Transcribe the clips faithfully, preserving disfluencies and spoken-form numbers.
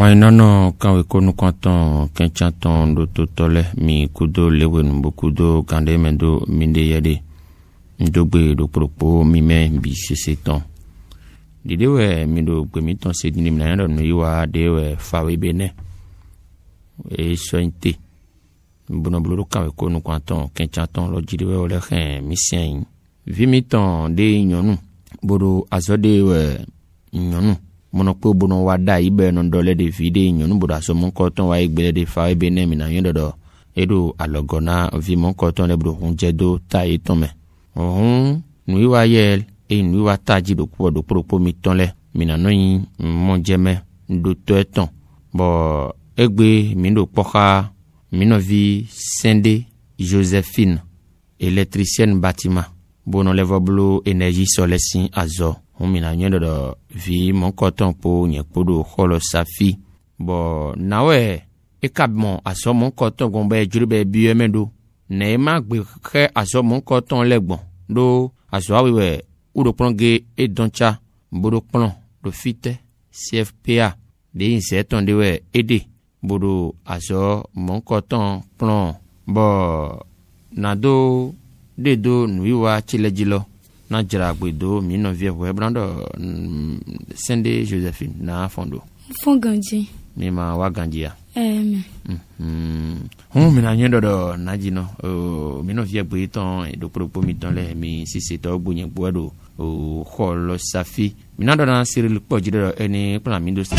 Wainano kawe konu kanton kenchanton do totole mi kudo lewe numbo kudo kande mendo minde yade ndogbe do propo mi me bi seseton didewe mi do gbe mi ton se dini mi na no yiwa dewe fawe bene e sointe bono bloro kawe konu kanton kenchanton lo jidewe ole khen mi sien vi mi ton de nyonu bodo azode we nyonu monokpo bono wada ibe no dole de vide nyonu boda so mon koton wa igbe de fa ibe ne mi na yen dodo edo alogona vi mon koton le bro hunje do ta itome ohun nu wa yel e nu wa taji do po do propo mi ton le mi na no yin mon jeme do to eton bo egbe mi do poka mi no vi Sende Josephine électricienne bâtiment bono level blue énergie solaire sin azo on mina nyendo do vi mon coton po nye podo kholo safi bo nawe e kabmo aso mon coton gombe jurbe biye mendo ne ma gbe khe aso mon coton legbon do aso awe udo plonge e doncha bodo plon do fite C F P A de inseton de we ede bodo aso mon coton plon bo nado de do nuiwa chilejilo na jira gbedo mi no vie we brando Sende Josephine na fondo fon ganji mi ma wa ganji ya eh mm hon mi na nyendo do na jino o mi no vie gbe ton e do propo mi ton le mi si se to gbonye gbodo o kholo safi mi na do na Cyril poji do eni plan mi do si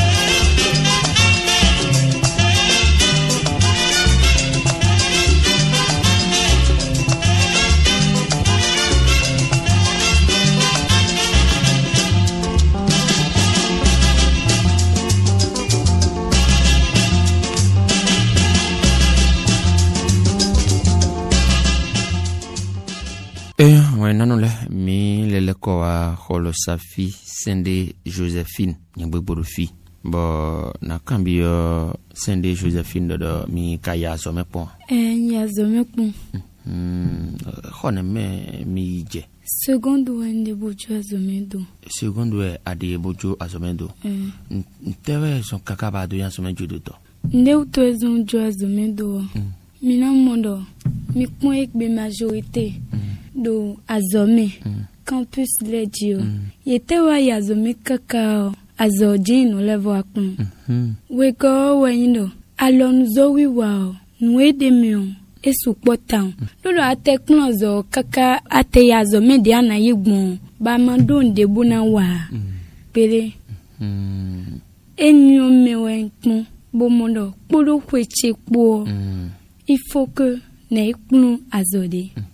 Eh, ouais, non, non, mi lele ko wa kholo safi Sende Josephine nyangbe borofi bo na kambi yo Sende Josephine do do mi kaya so me pon eh ya zo me pon hmm khone me mi je seconde wende bojo azomedo seconde we ade bojo azomedo eh ntewe son kakaba do yan so me judo to nde uto ezon jo azomedo mi na mondo mi pon ekbe majorité do azome mm. campus ledio mm. yete wa yazome kaka azojino level akun mm-hmm. we go wendo alonzo wiwa nwe demion esupotan mm. lolo ateknozo kaka ate yazome de ana yigbon ba mandon de bona wa mm. pere mm. enyo mewen pon bo mondo polo kweche po mm. il faut que ne ikunu azode mm.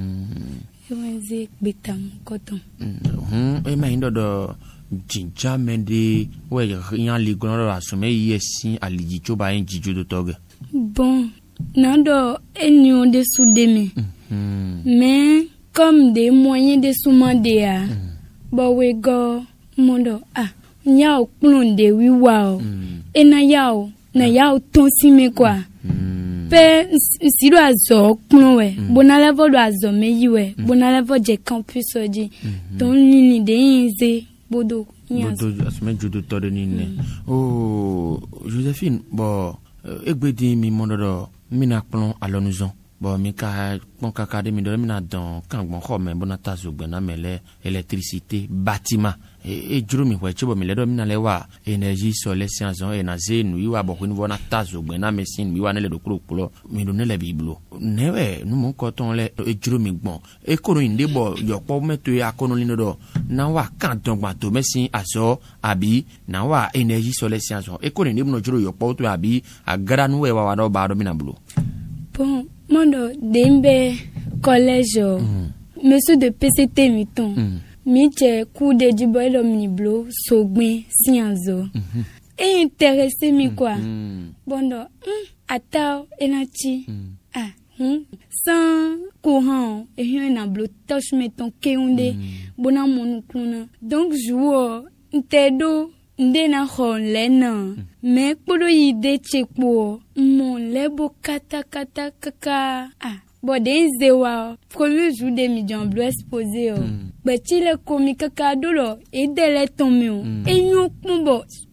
Ewenze betam koton. Mhm. E ma indo do jinja mende we yan ligon do asume yesi aliji choba en jiju do toge. Bon, nando enyo de soudeme. Mhm. Mais comme des moyens de soumander a. Bo we go mondo ah nya oplon de wiwa o. E na yao, na yao tonsime kwa. Pe si do azo kpon we bona level do azo me yiwe bona level je campus oji ton lini de inze bodo bodo asme judo to de nine oh Josephine bo egbedi mi mondo mi na kpon alonuzon bo mi ka pon kaka de mi do mi na don kangbon kho me bona tazo gbe na mele électricité bâtiment e juro mi weche bo mi le do mi na le wa énergie solaire sciences et na ze nu yiwa bo ni bona tazo gbe na machine mi wa na le do kuro kulo mi do ne le biblo newe nu mo ko ton le e juro mi gbon e koro inde bo yo po meto ya kono lino do na wa kan ton gba to machine aso abi na wa énergie solaire sciences e koro inde no juro yo po to abi agara nu we wa wa do ba do mi na blo bon mondo dembe collège mm. monsieur de P C T miton mm. mi che coup de diboy do mini blo sogbin sianzo mm-hmm. e intéressé mi quoi mm-hmm. bondo mm, ata enachi mm. ah hmm. sans courant et rien na blo touche meton keunde mm. bona monu kuna donc jouo ntedo nde na holena mm. me kpodo yide chekpo mon lebo kata kata kaka ah bon des zewa premier jour de midjan bleu exposé o be ti le komi kaka dolo e dele tomé o e nyu kumbo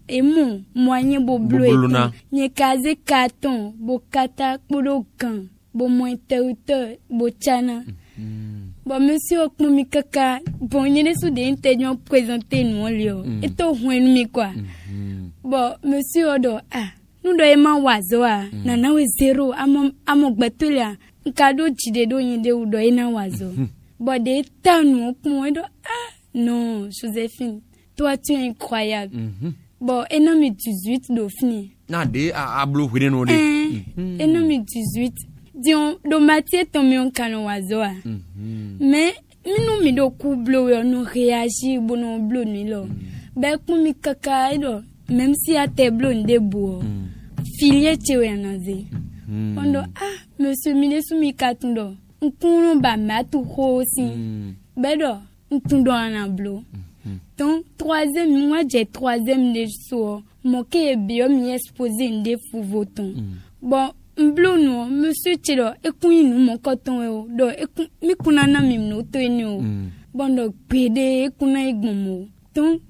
et mon moyen bo bleu et nye kaze carton bo kata kpolo kan bo mo interrupteur bo chana bon monsieur okumi kaka bon yene sou de intervention présenter nous lio et to hwen mi quoi bon monsieur odo ah nous do ema wazo a na na we zero amo amo gbetolia nkado chide do yinde udo ina wazo bon de tanu okun do ah non Joséphine toi tu es incroyable bon enomi dix-huit do fini na de a blo hwede no de enomi dix-huit dion do matie tomi on kanu wazo a mais minu mi do ku blo yo no réagir bono blo ni lo be ku mi kaka do même si a te blo nde bo filier chewe anaze ondo ah monsieur minesu mi katundo nkunu ba matu ho si bedo ntundo ana blo donc troisième moi j'ai troisième de so mo ke bio mi exposé nde fu voton bon mblo no monsieur chilo ekun nu mo koton e o do ekun mi kunana mi no to eni o bon do pede ekuna igbomo donc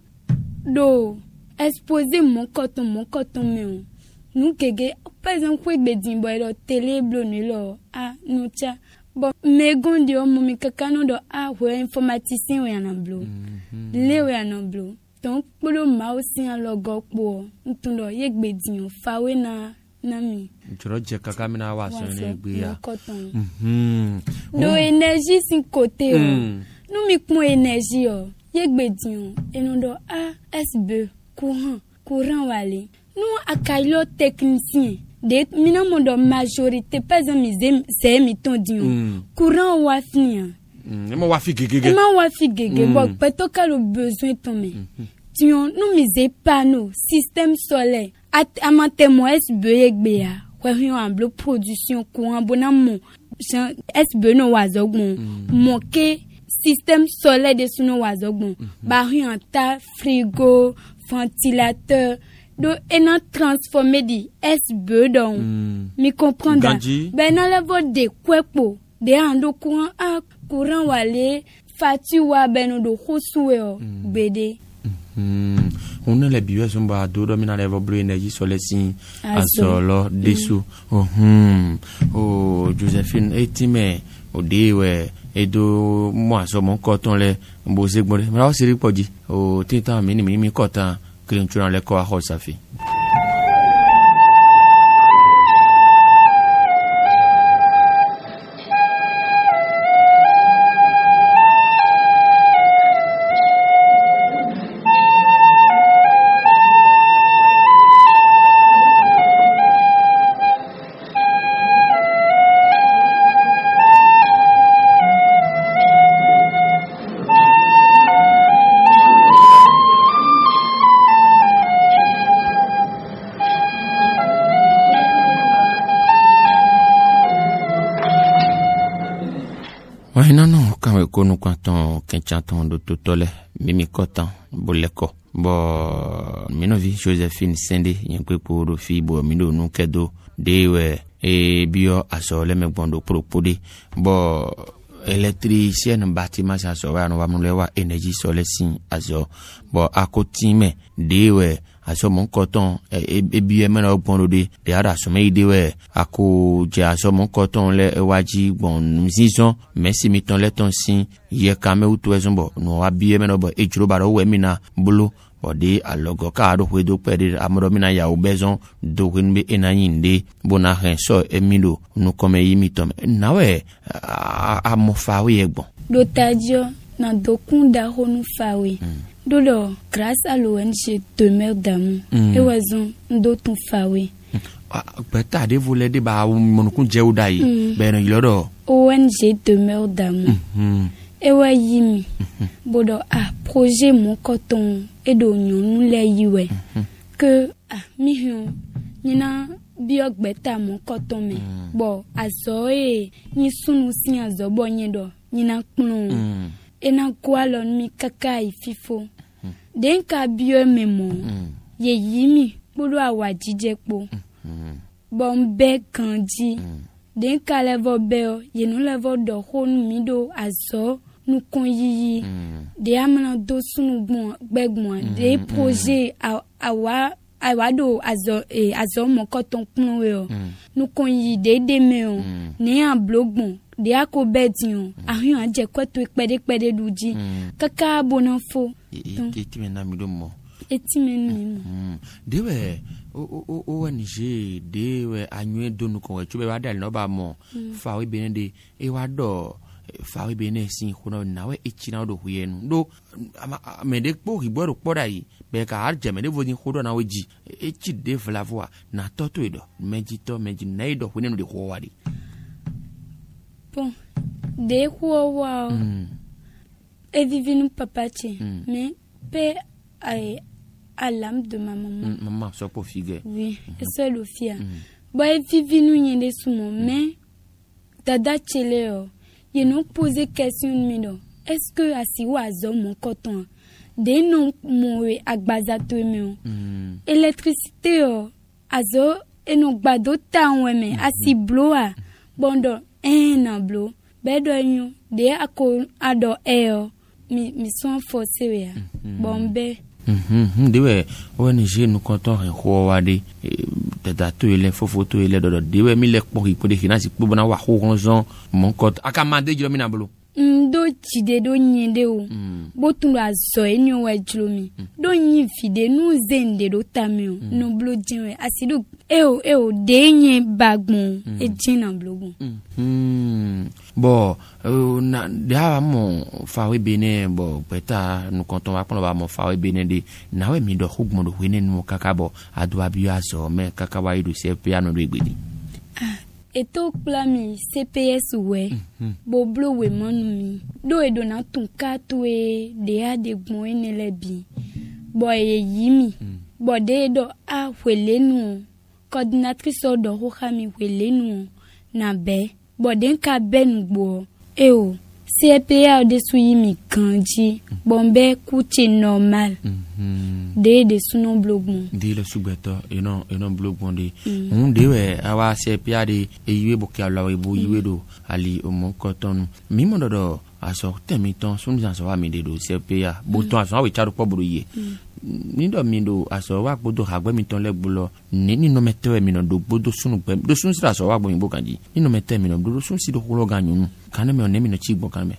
do exposé mon coton mon coton me o nu kege par exemple ko gbedin boy do télé blo ni lo ah nu cha bon me gondi o mo mi kakano do ah we informaticien we na blo le we na blo donc polo ma aussi en logo po ntundo ye gbedin o fa we na na mi joro je kaka mi na wa so ni gbe ya mhm do énergie sin côté o nu mi pon énergie o ye gbedin o enu do ah sb courant courant wale nous akailo technicien de mina mondo majorité pas ami c'est mi ton dio courant wa fini e mo wa fi gege e mo wa fi gege bon peut-être que le besoin tomber tion nous mise panneau système solaire amante mo sb egbeya wa hi en bloc production courant bonamo sb no wazogbon mo ke système solaire de suno wazogbon ba hi en ta frigo ventilateur do ena transformer di sb donc mi comprendre ben na level de kwepo de ando courant a courant wale fatu wa ben do khosuwe o bede on a les bio sont ba do do mi na level blue énergie solaire si asolo desu oh hmm oh Joséphine etime o dewe edo moi so mon coton le mbose gbore ma o siri poji o tinta mi ni mi coton Clinton le ko a Safi. Ouais, non, non, quand on connaît quand on chanton de tout le mimi coton, boleko. Bon, minovi Joséphine Sende, yon kwe pour le fi bo mino nou kedo dewe e bio aso le me bondo propodi. Bon, électricien bâtiment ça so wa no wa mule wa énergie solaire sin aso. Bon, akotime dewe aso mon coton e bio me no bondo de de ara so me dewe ako je aso mon coton le waji bon mzison merci mi ton le ton sin ye kame utu ezombo no wa bio me no bo e juro baro we mina bulu bodi alogo ka do we do pedi amoro mina ya obezon do winbe enanyinde bona renso emilo no come yimitom nawe a mo fawe egbon do tadio na dokunda honu fawe dolo grâce à l'O N G Demeure d'amour e wazon do tun fawe beta de voulait de ba monukun je udai be no yilodo O N G Demeure d'amour ewa yimi bodo ah projet mon coton et do nyonu le yiwe que ah mi hion nina biok beta mon coton me bo aso e ni sunu sin azo bo nyedo nina kunu ena kwalon mi kaka ififo den ka bio memo ye yimi bodo awajije po bombe kanji den ka levo beo ye no levo do honu mi do azo nous conyi de amana do sunu bon begbon de projet a awa ai wa do azo e azo mo ko ton kun we o nu kon yi dédé me o ni an blogbon de ako bedin o ahun an je ko to pede pede duji kaka bona fo eti me na mi do mo eti me ni mo de we o o o Niger de we anwe do nu ko chube wa dal no ba mo fa we bene de e wa do fa we bene sin ko na we echi na do huyenu do me de po ri bo po dai be ka ar je me de vodin ko do na we ji echi de vla voa na toto edo meji to meji na edo huyenu de ko wadi bon de ko wa e vivi no papa ti mais pe ai à l'âme de ma maman. Mm, maman, ça pour figuer. Oui, mm-hmm. C'est le fier. Bon, et vivi nous y est sous mon mais dada chele y nous poser question mido. Est-ce que asi ou azo mon coton de non mon agbaza to me. Électricité azo et non gbado ta on me asi bloa. Bon do un an blo. Bedo nyu de ako ado e mi mi son forcé ya. Bon be Mhm dewe o Niger nous comptons en ko wade tata to ile fofo to ile dodo dewe mi le po ko de finance po bona wa ko ronzon mon compte akamande jilo mi na bolo ndo chide do nyende o botundu azo enyo wa jlomi do nyi fide nu zende do tamio no blo jinwe asido eo eo denye bagbon e jina blogun mhm bon na da mo fa we bene bo peta nous comptons va prendre va mo fa we bene de na we mi do hugmo do wene no kakabo adwa bi aso me kakawa idu C P A no do egbedi eto plami C P S we bo blo we manu mi do e do na tun ka to e de a de gbon ene lebi bo e yimi bo de do a welenu coordinatrice do ho khami welenu na be bo den ka ben gbo e o C P A de suyimi kanji bombe kuche normal de de suno blogbon de le subeto e non e non blogbon de on de we awa C P A de e yiwe bo ka lawe bo yiwe do ali o mon coton mi mo do aso temi ton sun jan so wa mi de do C P A bo ton aso we charu po buru ye ni do mi do aso wa gbodo agbe mi ton le gbulo ni ni no mete mi no do gbodo sunu gbe do sun sira so wa gbo mi bo kanji ni no mete mi no do sun si do ko lo ganyu kan me on mi no chi gbo kan me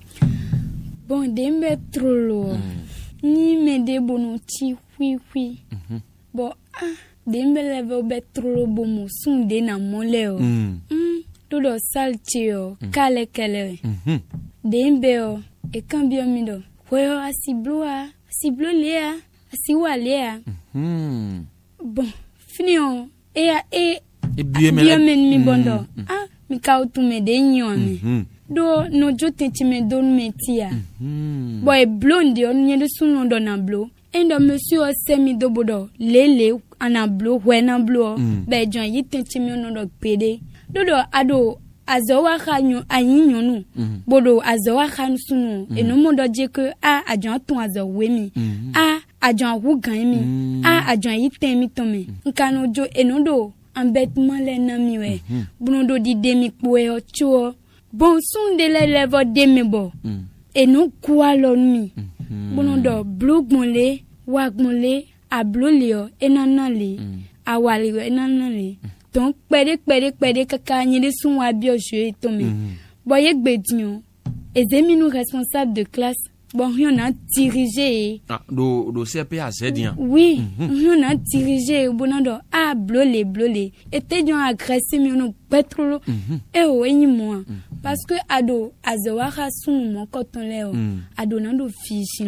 bon de me trolo ni me de bono chi hui hui bon ah de me leve be trolo bo mo sun de na mole o mm do do salti o kale kale de mbe o e cambio mi do weo asibloa asiblo lea si walea mhm bon finio e e e bien mi bondo ah mi ka utu me de nyon do no jote ti me don metia mhm boy blonde on nye de suno do na blo endo monsieur semi do bodo lele ana blo we na blo be jon yi ti me no do pede do do ado azowa khanyo anyinyo nu bodo azowa khan sunu eno modo je ke a ajon ton azowe mi a ajon wu gan mi a ajon yi ten mi ton mi nkano jo eno do ambet male na mi we buno do di de mi po e ocho bon sun de le levo de mi bo eno kwa lo mi buno do blog monle wag monle a blolio enanale awali enanale donc pede pede pede kaka nyi de sun wa bio je to mi boye gbedion ezemi nous responsable de classe bon on a dirigé ah do do C P A c'est bien oui on a dirigé bonando a blolé blolé était jon agressé mi on pétrole e o enyi mo parce que ado azawara sun mo koton le o ado nando fishi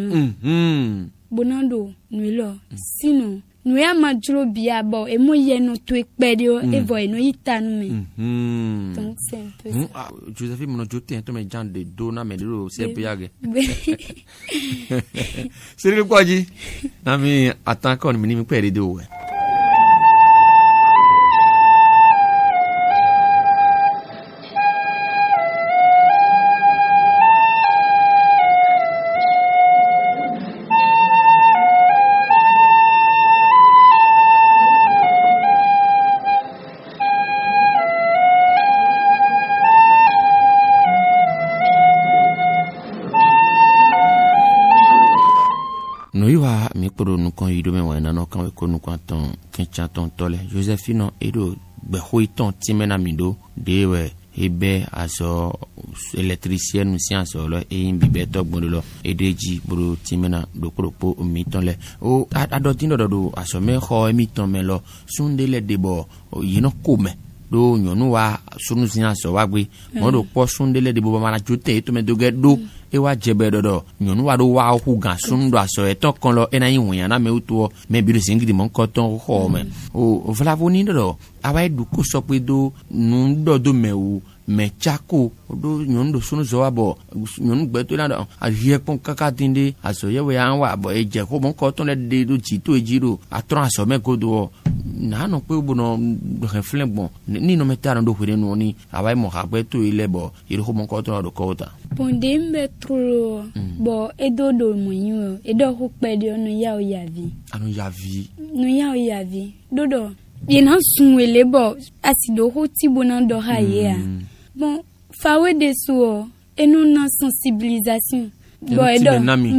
bonando nuilo sinon nous y a majuro bia bo e mo ye no to ekpedio e voy no itanu me donc c'est un peu ça Josephine mon joté to me jan de dona me do C P A ge c'est le quoi ji na mi attends kon mi mi pere do we no iwa mi pro nu kon yido me wa na no kan ko nu kan ton kin cha ton tole Josephine edo be hoiton timena mindo dewe ebe aso électricien nu science lo e bibe to gbolo edeji bro timena do kropo mi ton le o adoti no do aso me ho mi ton me lo sunde le debo yino kome do nyonu wa sunu science wa gbe mo do po sunde le debo mara jote to me do get do e wa jebe dodo nyonu wa do wa hu gan sun do aso e to kan lo e na yin won na me uto me bi do singidi mo nkan ton ho me o flavoni dodo awa du ko so pe do nu do do me o me chako do nyonu do sunu zo wa bo nyonu gbe to la a je pon kaka tinde aso ye we an wa bo e je ko mo nkan ton le de do ji to ejiro atron aso me ko do na no pe bo no reflect bon ni no metara do hwere no ni awa mo ha gbe to ile bo iro ko mo nkan ton do ko ta pondembe trolo bo edo do munyu edo ko pede no ya o yavi anu yavi no ya o yavi dodo yena sunwele bo asido ho tibona do ha ye bon fawe de so enu na sensibilisation bon edo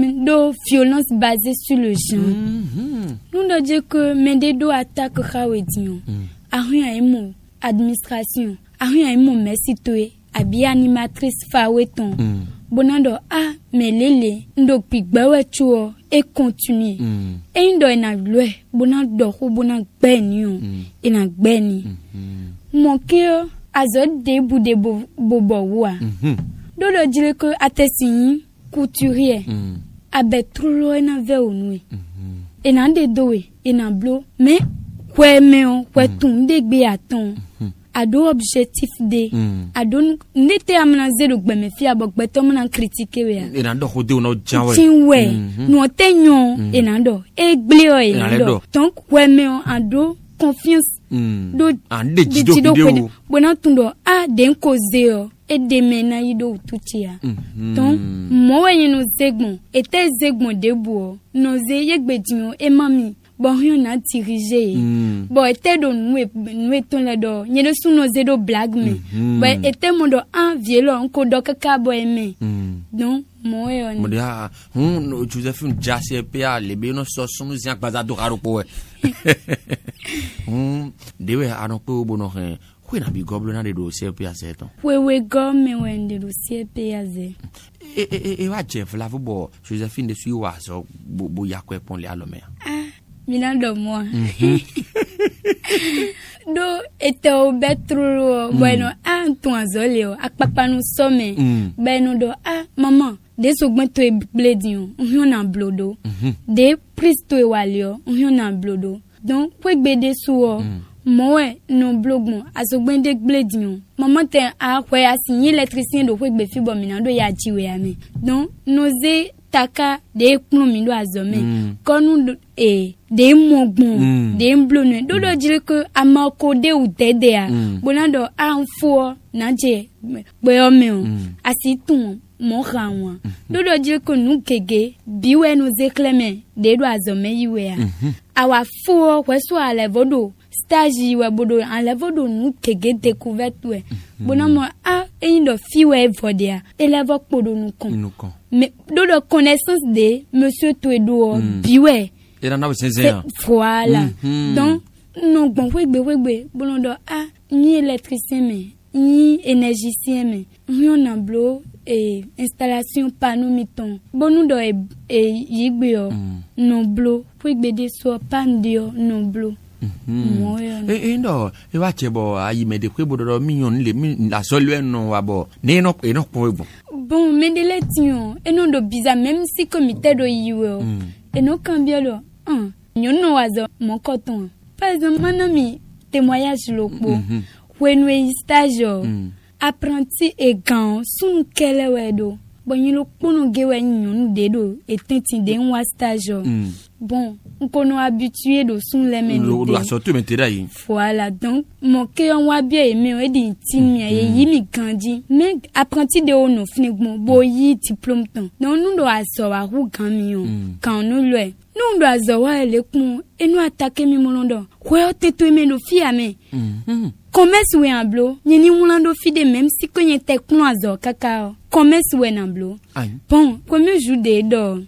do violence basée sur le genre nous do dire que mende do attaque khawedion a rien emo administration a rien emo merci toi abi animatrice faweton mm. bonando a melele ndo pigbawe chuo e continue mm. e ndo ina lwe bonando ho bonan gbeni o mm. ina gbeni mm-hmm. mon ke azod de bu de bobo wa mm-hmm. do do dire que atesin couturier mm. abe trulo ina ve onwe mm-hmm. ina de dowe ina blo mais kwe me on kwe mm. tun de gbe aton mm-hmm. ado objectif de mm. ado nete amna zero gbe me fi abogbe to mna critiquer we e na do ho de no janwe tinwe no tenyon e na do e gble o e na do donc we me on ado confiance mm. do ande jido video bona tundo a den koze o e de mena yido tutia mm. donc mo we no zegbon e te zegbon debu no ze yegbedin e mami bon rien na dirigé mm. bon était do nous nous ton la do nye de suno zedo blague me mm. bon était mon do en violon ko do kaka bo aimer mm. donc moi on mo dia hum Josephine jasse pa le be no so sunu zian gbaza do raro po hum dewe anon po bo no hen ko na bi goblo na de do C P A seton we we go me when de do C P A ze e e e wa chef la bo Josephine de suiwa so bo yakwe pon le alome ah mina do moi do eto betro mm. bueno a ton azoleo akpapa no some mm. beno do ah maman de so gbon to e bledin o na blodo mm-hmm. de pristo e walio o na blodo donc po gbede so mm. moe no blogmo asogbon de bledin maman te a kwe asigné électricien do po gbe fi bo mina do ya jiwe ame donc noze taka de kunu mi do azome mm. konu e de mogbon mm. de mblone do do dire que amako de ou dede a mm. bonando anfo na je be ome o mm. asitun mo ranwa mm. do do dire que nu kege biwe no zekleme de do azome yiwe a mm-hmm. awa fo kweso ale vodo stage we bodo an le vodo nu kege découverte we mm-hmm. bonamo a indo fiwe vodia elevo podo nu kon mais do do connaissance de monsieur Twedo mm. biwe et là na c'est voilà mm-hmm. donc non bon wegbe wegbe bonondo a ni électricien mais ni énergicien mais on a blo et installation panneau miton bonu do e, e yigbe o mm. no blo wegbe de so pan dio no blo mm-hmm. e ndo e wa chebo ayi me de kwe bodo million le la solwe no wa bo ne no e no ko bon bon me de letion e no do bizarre même si comité do yiwe mm. e no cambio lo un nyono wazo mon coton par exemple manami témoignage lopo mm-hmm. when we stage mm. apprenti et gan sun kele wedo bon yilo pono gewe nyonu dedo et tinti de un stage mm. bon on kono habitué do sun le men lo lo asoto metera yi voilà donc mon ke on wa bien aimé o di tin mi ye yimi gandi mais apprenti de ono finigmo boyi diplôme ton donc nous do aso wa hu gan mi o kan no lo e nous do aso wa le kun e no attaquer mi molondo ko yo teto me no fi ame mm commerce we en blo ni mulando fi de même si ko yen te kun aso kaka commerce we en blo bon comme jour de do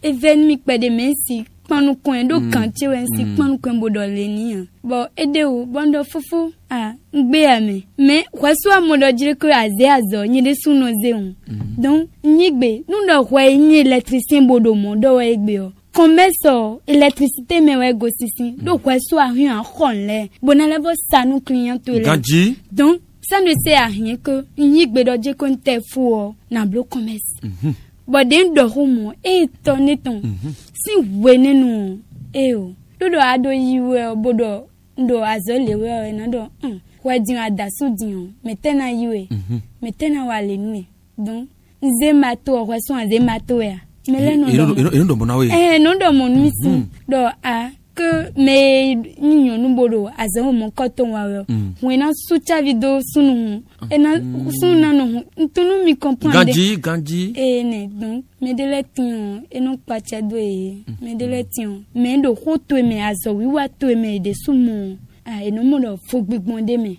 even mi pe de mensi panu kon do kan che wen si panu kon bodo le ni bo ede o bondo fufu ah ngbe ame me kwaso amodo jire ko aze azo nyi de sunu zeun donc nyigbe nu do hwe nyi électricien bodo mo do we gbe o commerce électricité me we go sisi do kwaso ahun akhonle bonale bo sanu client to le ganji donc ça ne sert à rien que nyigbe do je ko nte fu o na blo commerce but den do homo e ton eton si wenenu e o dodo ado yiwe bodo ndo azole we na do um wadin adasu din metena yiwe metena wale nu donc nze mato o so nze mato ya mele no do eno do bona we eh no do mon misi do a que me nyinyo nu bodo azan mo koton wa we wena sucha video sunu ena sunu no ntunu mi comprendre ganji ganji eh ne donc me de letion eno pacha do e me de letion me do hoto me azo wi wa to me de sumu ah eno mo do fo gbigbonde me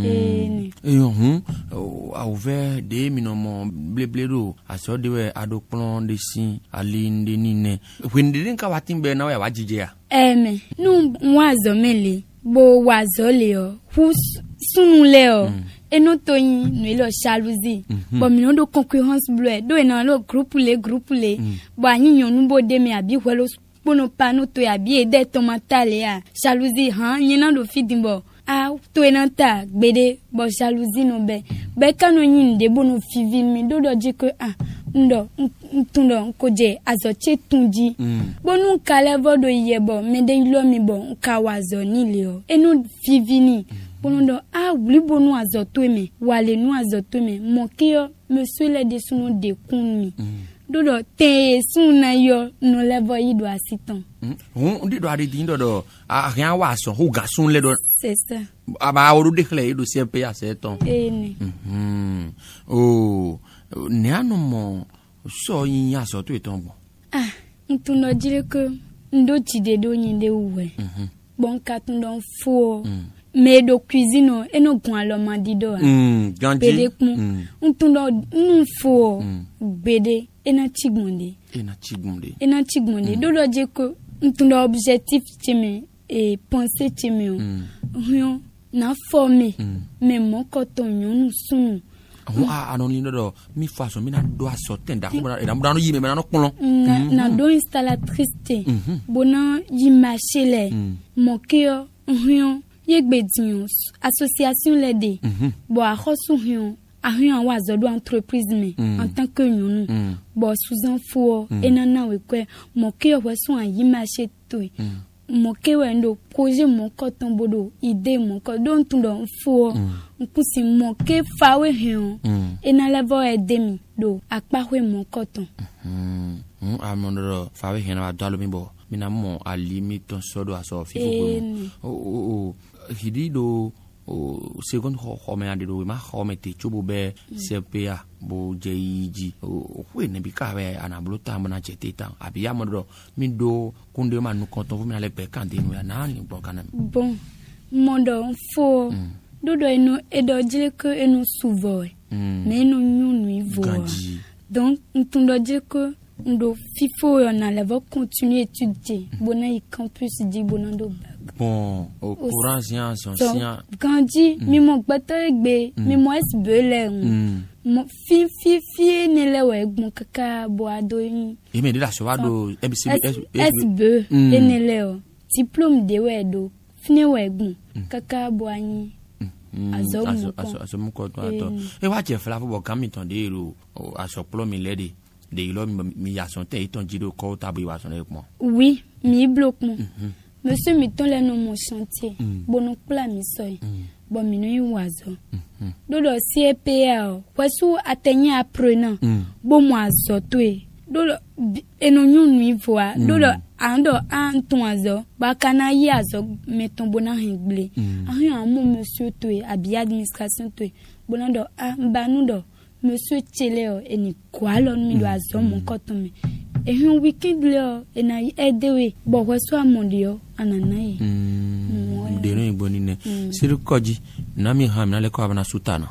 eh ne eh hun a ouvert de mi no mo blebledo aso de we adopon de sin ali de ni ne when de nka watin be na we wa jije ya eme nu wazo mele bo wazo le o hu sunu le o eno toyin nu lo jalousie bo mi no do concurrence bleu do ena lo groupe le groupe le bo anyin nu bo de me abi hwelo bono pano to abi e de tomatale ya jalousie han nyina do fidimbo a to ena ta gbede bo jalousie no be be kanu nyin de bono fivi mi do do ji ko ah ndo ntundo koje azoche tunji bonu kale vodo yebo mede ilo mi bo nka wazo ni leo enu vivini bonu ndo a wuli bonu azoto me wale nu azoto me mokio monsieur le de sunu de kunmi dodo te suna yo no levo yido asitan on ndi do ade din dodo a rien wa so ho ga sun le do c'est ça aba oru de kle yido C P A seton eh ni mhm oh ne anomo so yin ya so to eton ah ntuno jire ko ndo chide do nyinde uwe mhm bon ka tundon fo me do cuisine eno gun aloma dido ah mm ganji ntuno nfo bede ena chigmonde ena chigmonde ena chigmonde dodo je ko ntuno objectif cheme et penser cheme o na former mais mon coton nyonu sunu ah anon ni do mi façon mi na do aso tenda ko na mo dano yime me na no pon na do installatrice bona yimachele mokeo hion yegbedin association lede bo a khosu hion a hion wa zodo entreprise me en tant que nyonu bo sous fo enana we kwe mokeo weso an yimache to mokewe ndo projet mon coton bodo idée mon ko don tundo fo nkusi moke fawe hion ena level edemi do akpahwe mon coton mm amondo fawe hion wa dalo mi bo mina mo alimi ton sodo aso fifu o o hidi do o second ho me ande do ma ho me te chubu be C P A bo jeiji o we ne bi ka we anablo ta mo na chete ta abi ya mo do mi do kunde ma nu konton fu mi na le pe kan de nu ya na ni bon kanam bon mondo fo do do eno edo jile ko eno suvo me no nyunu ivo donc ntundo jile ko ndo fifo yo na le va continuer étudier bona i campus di bonando bon au courant science science grandi mi mo gbata egbe mi mo esbele mo fi fi fi ne le we gbon kaka bo ado yin e me de la so ado M C S B ene le o diplôme de we do fine we gbon kaka bo ayin azo mo azo azo mo ko to ato e wa je fla fo bo kamiton de ro aso plo mi lede de ilo mi ya son te iton jido ko tabu wa son e mo oui mi bloque mo monsieur mi ton le no mon chantier bono pla mi soy bon mi no yiwazo dodo C P A wesu atenya apprenant bo mo azo to e dodo eno nyunu ivoa dodo ando anton azo ba kana yi azo meton bona hengble ahun amo monsieur to e abi administration to e bona do a mbanu do monsieur Cheleo eni kwalo mi do azo mon koton mi e hun weekend le e na edewe bo wesu amondio ananayi mm de no iboni ne siru koji na mi ham na le ko abana sutana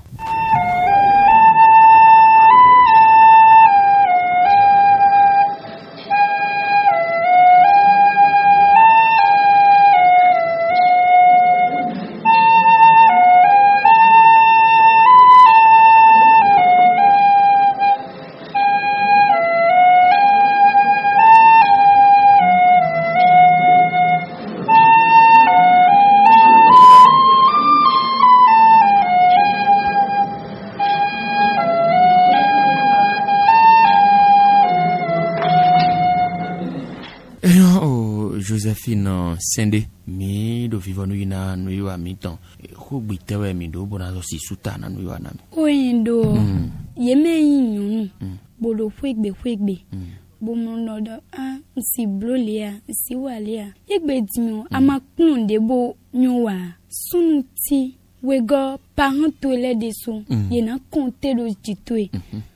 Josephine Sende mi do vivo nu ina nu yo amitan ko gbe tewe mi do bona so si suta na nu yo na mi o ndo yeme yin bodo fwegbe fwegbe bo mo no do ah si blolia si walia yegbe dimi ama kun de bo nyowa sunu ti wego parent to le de so ye na compter do jitoe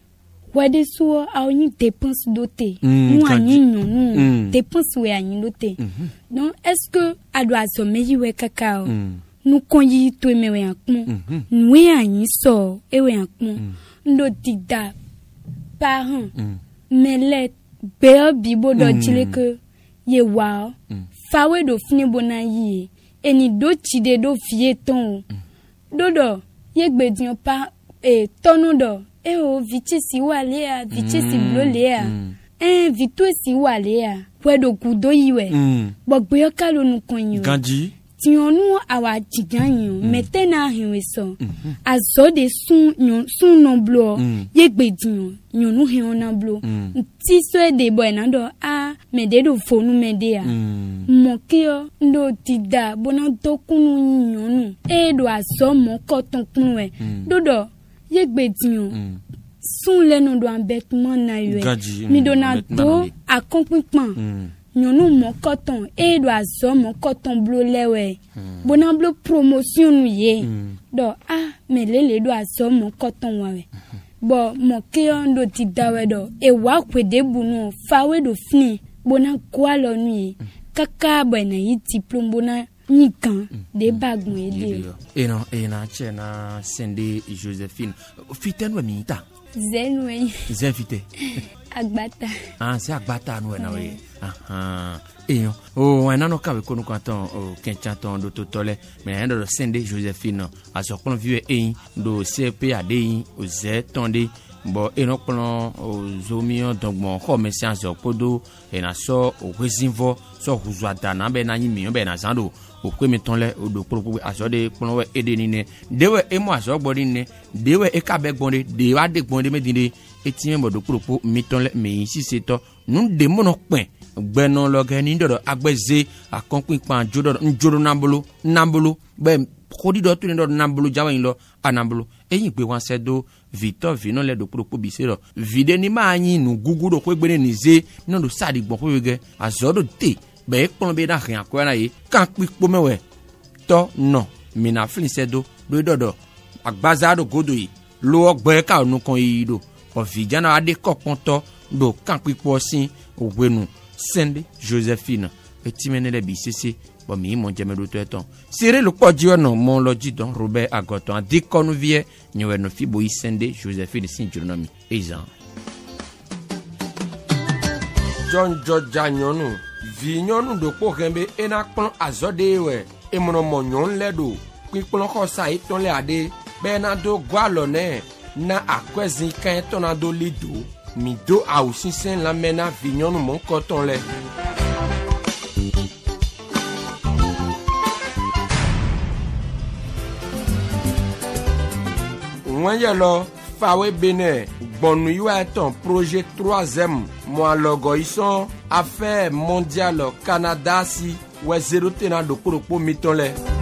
wade so a oni dépense doté nous ani nous dépense we ani doté donc est-ce que a doit so meji we kakao nous konyi to me we akun nous we ani so e we akun ndo dida parent mais les be bibo do chile que ye wa fawe do fini bona yi eni do chide do fie ton dodo ye gbedian pa e tonu do e o viti si walea viti si blolea eh vito si walea wedo kudo yiwe gbogbo yo kalo nu konyo ganji ti onu awa jiganyo metena hinwe so azo de sun nyon sun no blo ye gbedian nyonu he ona blo ti so e de boy na do a me de do fonu me de a mo kio ndo ti da bona to kunu nyonu e do azo mo koton kunu e dodo ye gbedian sun lenu do ambetman na yue mi do na do accompagnement nyonu mo koton e do azo mo koton blo lewe bona blo promotion ye do ah me lele do azo mo koton wawe bo mo kio ndo ti dawe do e wa kwede bunu fawe do fini bona kwa lo nu kaka bo na yi diplôme bona nikan de bagun ede e no e na che na Sende Josephine fiten we minta zenwe zefite agbata ah c'est agbata no na we aha e no o wana no ka we konu kanton o kenchanton do totole me na do Sende Josephine a so kon viwe e do C P A D o z tonde bo e no plan o zomion dongbon ko me science podo e na so o wezinvo so huzwada na be na yimi be na zando o kwe metonle o do pro aso de pon we ede ni ne dewe e mo aso gbori ne dewe e ka be gbonde de wa de gbonde medinde etime mo do pro metonle me si seto nu de mo no pen gbeno lo ge ni dodo agbeze akonpin pan jodo njoro nambolo nambolo be kodi do tu ni do nambolo jawa yin lo anambolo eyin pe wan sedo Victor vino le do pro bisero vide ni ma yin nu gugu do ko gbere ni ze no do sadi gbon ko wege aso do te be pon be da rin akwara yi kan pipo mewe to no mina flin sedo do dodo agbaza do godo yi lo ogbe ka onu kan yi do o vijana ade kopon to do kan pipo sin owenu Sende Josephine etimene le bisese bo mi mo jeme do to eton sire lo poji ono mo lo jidon Robert Agoton adikonu vie nyewe no fibo yi Sende Josephine sin juronomi ezan John George Nyonu vi nyonu do po kembe ena pon azode we e mono mo nyon ledo pipon ko sa iton le ade be na do gwalo ne na akwezin kan ton na do lido mi do a usinsen la mena vi nyonu mon koton le Mwen yelo fawe bene bonu ywa ton projet troisième moi logo ison affaire mondiale Canada si we zero tena do pro mitonle